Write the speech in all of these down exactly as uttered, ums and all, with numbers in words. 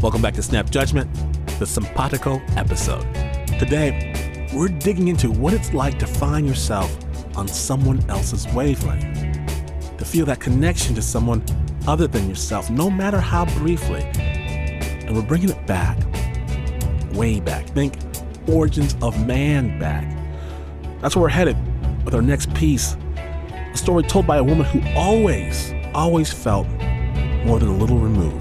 Welcome back to Snap Judgment, the Simpatico episode. Today, we're digging into what it's like to find yourself on someone else's wavelength, to feel that connection to someone other than yourself, no matter how briefly. And we're bringing it back, way back. Think origins of man back. That's where we're headed with our next piece, a story told by a woman who always, always felt more than a little removed.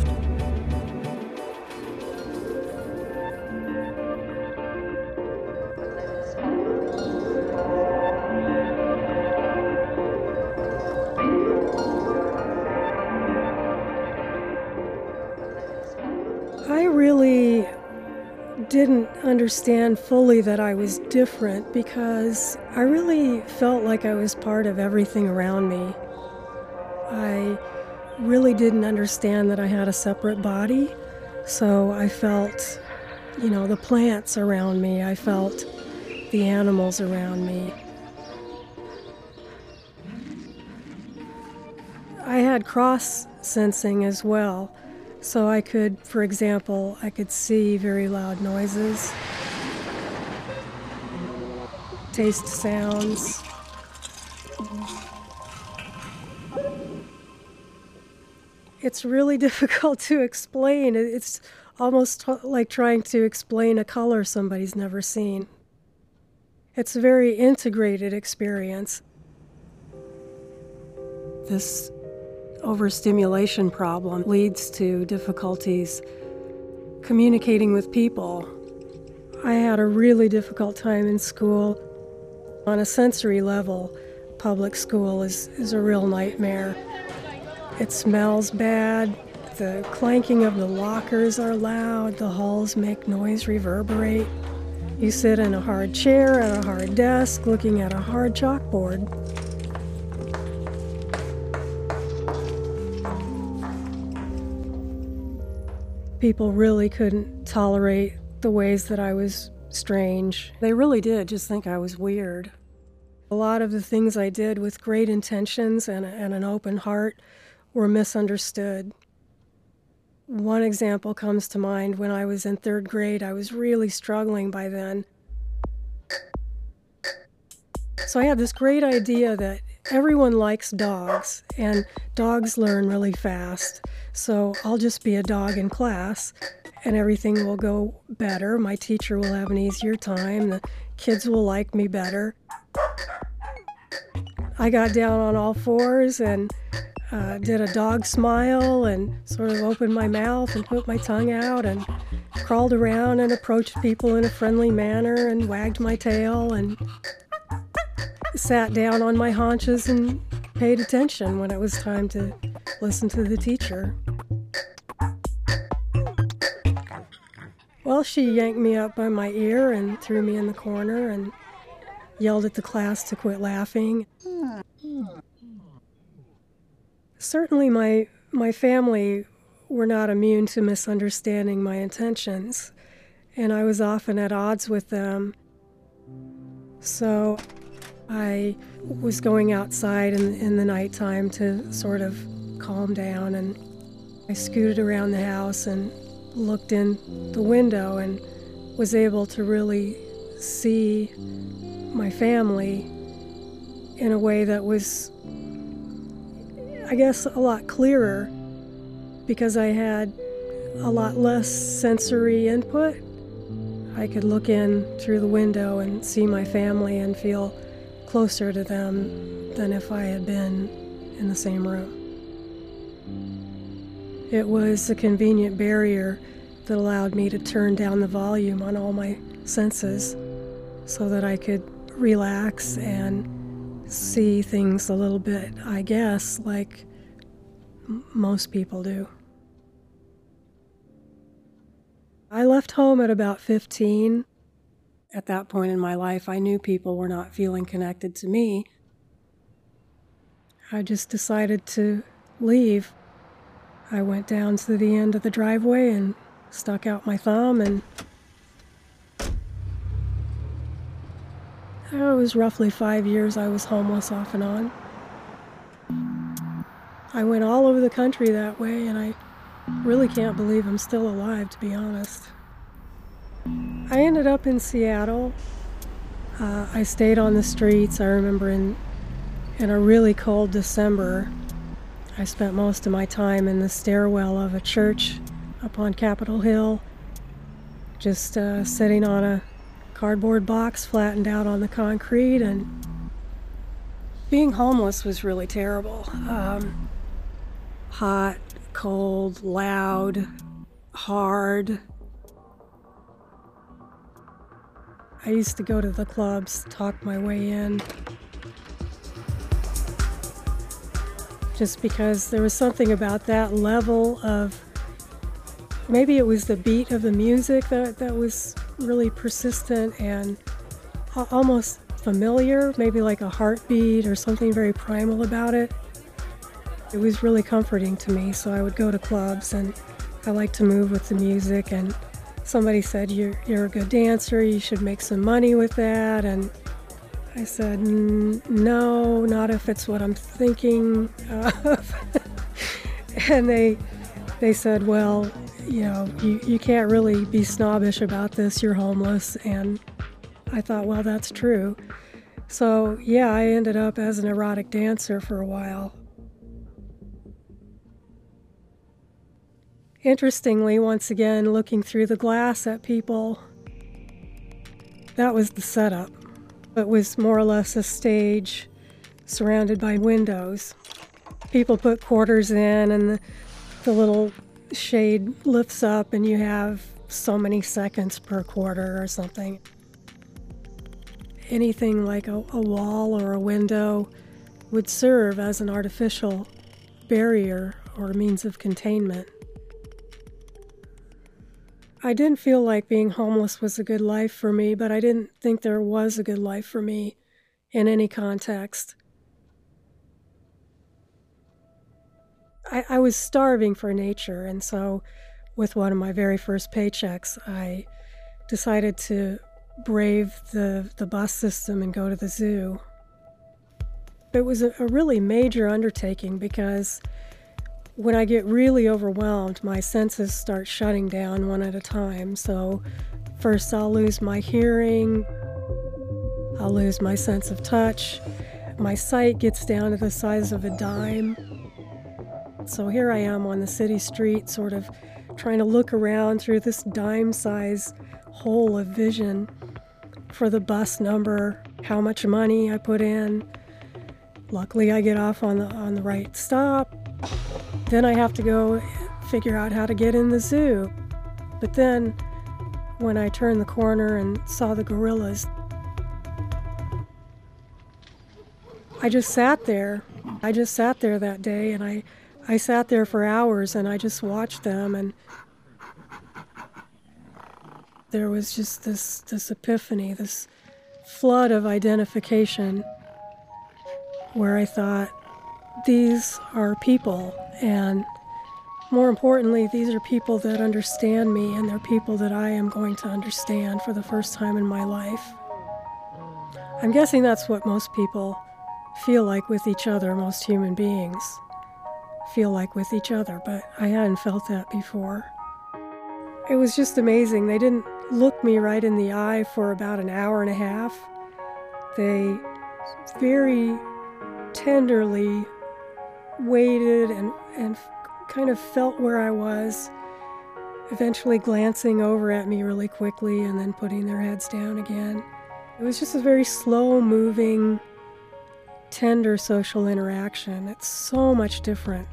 I really didn't understand fully that I was different because I really felt like I was part of everything around me. I really didn't understand that I had a separate body, so I felt, you know, the plants around me. I felt the animals around me. I had cross-sensing as well. So I could, for example, I could see very loud noises, taste sounds. It's really difficult to explain. It's almost like trying to explain a color somebody's never seen. It's a very integrated experience. This overstimulation problem leads to difficulties communicating with people. I had a really difficult time in school. On a sensory level, public school is, is a real nightmare. It smells bad, the clanking of the lockers are loud, the halls make noise reverberate. You sit in a hard chair at a hard desk looking at a hard chalkboard. People really couldn't tolerate the ways that I was strange. They really did just think I was weird. A lot of the things I did with great intentions and, and an open heart were misunderstood. One example comes to mind. When I was in third grade, I was really struggling by then. So I had this great idea that everyone likes dogs, and dogs learn really fast. So I'll just be a dog in class, and everything will go better. My teacher will have an easier time. The kids will like me better. I got down on all fours and uh, did a dog smile and sort of opened my mouth and put my tongue out and crawled around and approached people in a friendly manner and wagged my tail and sat down on my haunches and paid attention when it was time to listen to the teacher. Well, she yanked me up by my ear and threw me in the corner and yelled at the class to quit laughing. Certainly my my family were not immune to misunderstanding my intentions, and I was often at odds with them. So I was going outside in, in the nighttime to sort of calm down, and I scooted around the house and looked in the window and was able to really see my family in a way that was, I guess, a lot clearer because I had a lot less sensory input. I could look in through the window and see my family and feel closer to them than if I had been in the same room. It was a convenient barrier that allowed me to turn down the volume on all my senses so that I could relax and see things a little bit, I guess, like m- most people do. I left home at about fifteen. At that point in my life, I knew people were not feeling connected to me. I just decided to leave. I went down to the end of the driveway and stuck out my thumb, and it was roughly five years I was homeless off and on. I went all over the country that way, and I Really can't believe I'm still alive, to be honest. I ended up in Seattle. Uh, I stayed on the streets. I remember in, in a really cold December, I spent most of my time in the stairwell of a church up on Capitol Hill, just uh, sitting on a cardboard box flattened out on the concrete. And being homeless was really terrible. Um, hot, cold, loud, hard. I used to go to the clubs, talk my way in, just because there was something about that level of, maybe it was the beat of the music that, that was really persistent and almost familiar, maybe like a heartbeat or something very primal about it. It was really comforting to me, so I would go to clubs, and I like to move with the music. And somebody said, you're, you're a good dancer, you should make some money with that. And I said, no, not if it's what I'm thinking of. And they they said, well, you know, you, you can't really be snobbish about this, you're homeless. And I thought, well, that's true. So yeah, I ended up as an erotic dancer for a while. Interestingly, once again, looking through the glass at people, that was the setup. It was more or less a stage surrounded by windows. People put quarters in, and the, the little shade lifts up, and you have so many seconds per quarter or something. Anything like a, a wall or a window would serve as an artificial barrier or means of containment. I didn't feel like being homeless was a good life for me, but I didn't think there was a good life for me in any context. I, I was starving for nature, and so with one of my very first paychecks, I decided to brave the, the bus system and go to the zoo. It was a, a really major undertaking because when I get really overwhelmed, my senses start shutting down one at a time. So first I'll lose my hearing, I'll lose my sense of touch, my sight gets down to the size of a dime. So here I am on the city street, sort of trying to look around through this dime-size hole of vision for the bus number, how much money I put in. Luckily I get off on the on the right stop. Then I have to go figure out how to get in the zoo. But then, when I turned the corner and saw the gorillas, I just sat there. I just sat there that day, and I, I sat there for hours, and I just watched them, and there was just this, this epiphany, this flood of identification, where I thought, these are people, and more importantly, these are people that understand me, and they're people that I am going to understand for the first time in my life. I'm guessing that's what most people feel like with each other, most human beings feel like with each other, but I hadn't felt that before. It was just amazing. They didn't look me right in the eye for about an hour and a half. They very tenderly waited and, and kind of felt where I was, eventually glancing over at me really quickly and then putting their heads down again. It was just a very slow-moving, tender social interaction. It's so much different.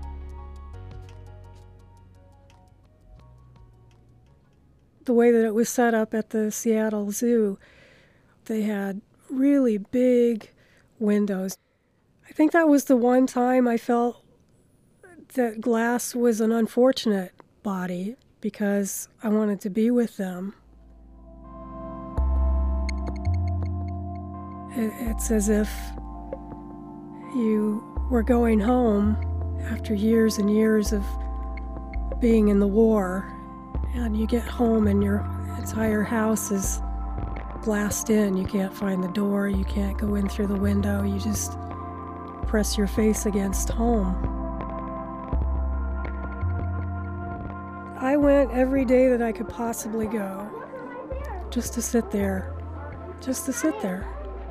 The way that it was set up at the Seattle Zoo, they had really big windows. I think that was the one time I felt that glass was an unfortunate body because I wanted to be with them. It's as if you were going home after years and years of being in the war, and you get home and your entire house is glassed in. You can't find the door, you can't go in through the window, you just press your face against home. went every day that I could possibly go, just to sit there, just to sit there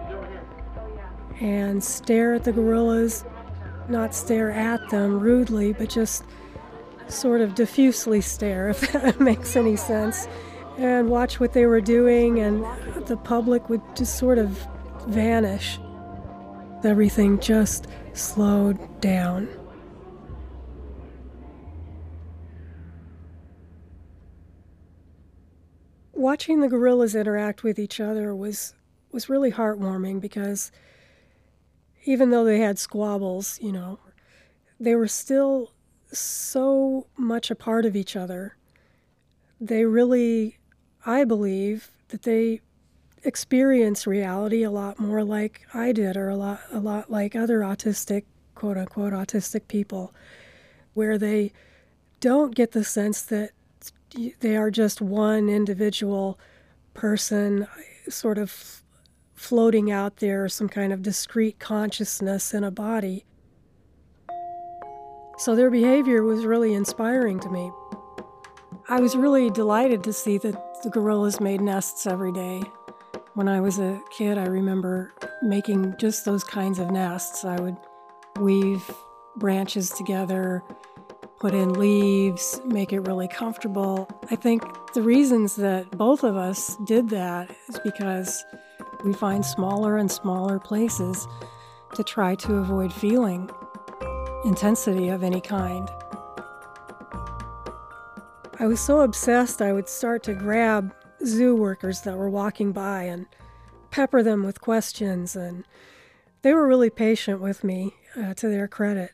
and stare at the gorillas, not stare at them rudely, but just sort of diffusely stare, if that makes any sense, and watch what they were doing, and the public would just sort of vanish. Everything just slowed down. Watching the gorillas interact with each other was was really heartwarming, because even though they had squabbles, you know, they were still so much a part of each other. They really, I believe, that they experience reality a lot more like I did, or a lot a lot like other autistic, quote unquote, autistic people, where they don't get the sense that they are just one individual person sort of floating out there, some kind of discrete consciousness in a body. So their behavior was really inspiring to me. I was really delighted to see that the gorillas made nests every day. When I was a kid, I remember making just those kinds of nests. I would weave branches together, put in leaves, make it really comfortable. I think the reasons that both of us did that is because we find smaller and smaller places to try to avoid feeling intensity of any kind. I was so obsessed, I would start to grab zoo workers that were walking by and pepper them with questions, and they were really patient with me, uh, to their credit.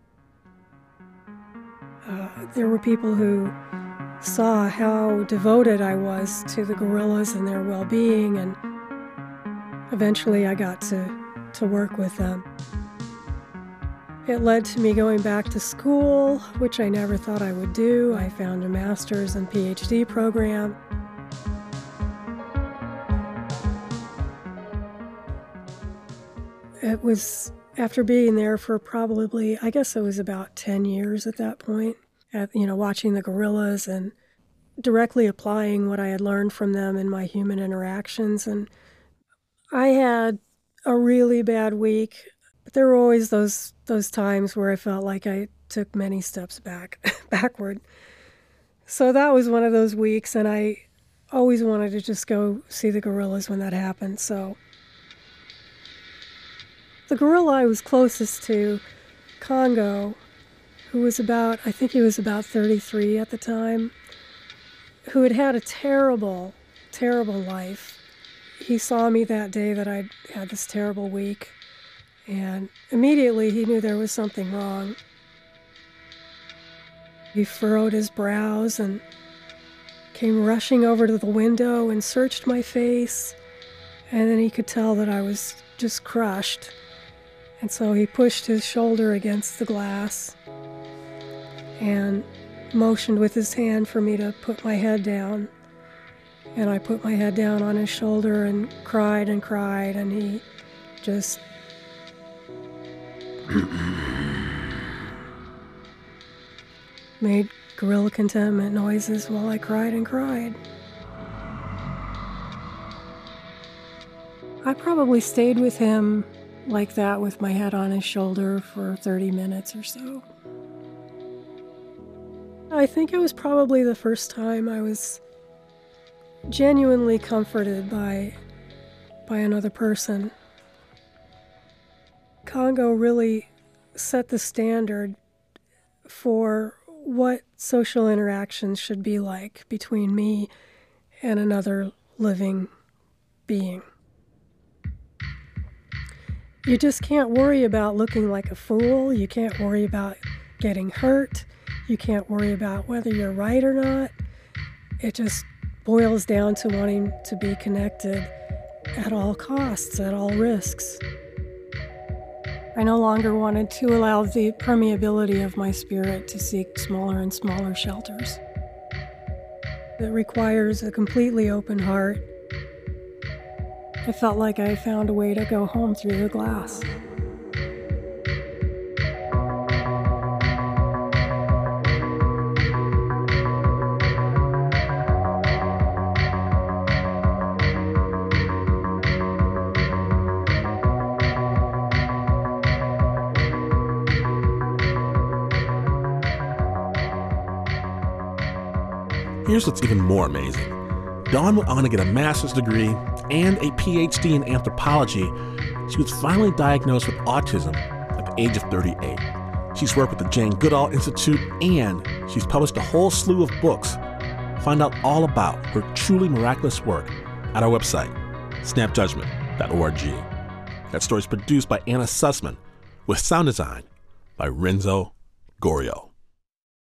Uh, there were people who saw how devoted I was to the gorillas and their well-being, and eventually I got to, to work with them. It led to me going back to school, which I never thought I would do. I found a master's and P H D program. It was after being there for probably, I guess it was about ten years at that point, at, you know, watching the gorillas and directly applying what I had learned from them in my human interactions. And I had a really bad week, but there were always those those times where I felt like I took many steps back, backward. So that was one of those weeks, and I always wanted to just go see the gorillas when that happened. So the gorilla I was closest to, Congo, who was about, I think he was about thirty-three at the time, who had had a terrible, terrible life. He saw me that day that I'd had this terrible week, and immediately he knew there was something wrong. He furrowed his brows and came rushing over to the window and searched my face, and then he could tell that I was just crushed. And so he pushed his shoulder against the glass and motioned with his hand for me to put my head down. And I put my head down on his shoulder and cried and cried, and he just made gorilla contentment noises while I cried and cried. I probably stayed with him like that with my head on his shoulder for thirty minutes or so. I think it was probably the first time I was genuinely comforted by by another person. Congo really set the standard for what social interactions should be like between me and another living being. You just can't worry about looking like a fool. You can't worry about getting hurt. You can't worry about whether you're right or not. It just boils down to wanting to be connected at all costs, at all risks. I no longer wanted to allow the permeability of my spirit to seek smaller and smaller shelters. It requires a completely open heart. I felt like I found a way to go home through the glass. Here's what's even more amazing. Dawn went on to get a master's degree and a P H D in anthropology. She was finally diagnosed with autism at the age of thirty-eight. She's worked with the Jane Goodall Institute, and she's published a whole slew of books. Find out all about her truly miraculous work at our website, snap judgment dot org. That story is produced by Anna Sussman with sound design by Renzo Gorio.